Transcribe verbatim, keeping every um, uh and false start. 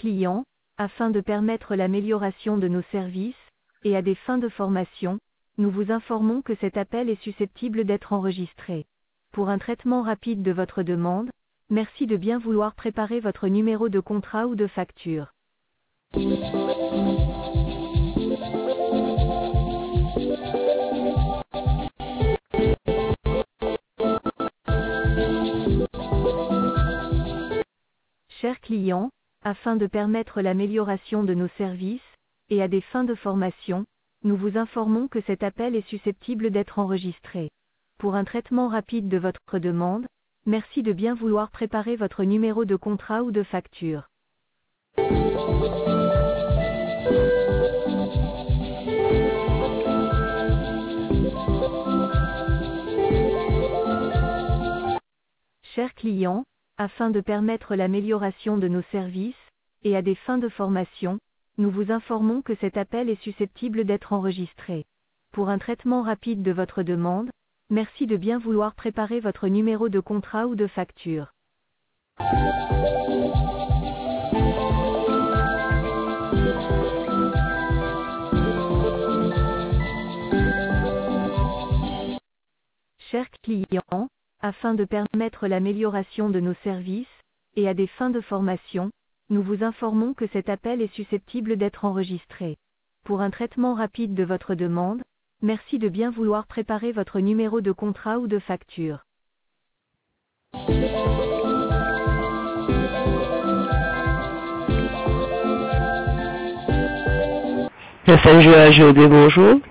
clients, afin de permettre l'amélioration de nos services, et à des fins de formation, nous vous informons que cet appel est susceptible d'être enregistré. Pour un traitement rapide de votre demande, merci de bien vouloir préparer votre numéro de contrat ou de facture. Chers clients, afin de permettre l'amélioration de nos services, et à des fins de formation, nous vous informons que cet appel est susceptible d'être enregistré. Pour un traitement rapide de votre demande, merci de bien vouloir préparer votre numéro de contrat ou de facture. Chers clients, afin de permettre l'amélioration de nos services, et à des fins de formation, nous vous informons que cet appel est susceptible d'être enregistré. Pour un traitement rapide de votre demande, merci de bien vouloir préparer votre numéro de contrat ou de facture. Chers clients, afin de permettre l'amélioration de nos services, et à des fins de formation, nous vous informons que cet appel est susceptible d'être enregistré. Pour un traitement rapide de votre demande, merci de bien vouloir préparer votre numéro de contrat ou de facture. S N G A G O D, bonjour.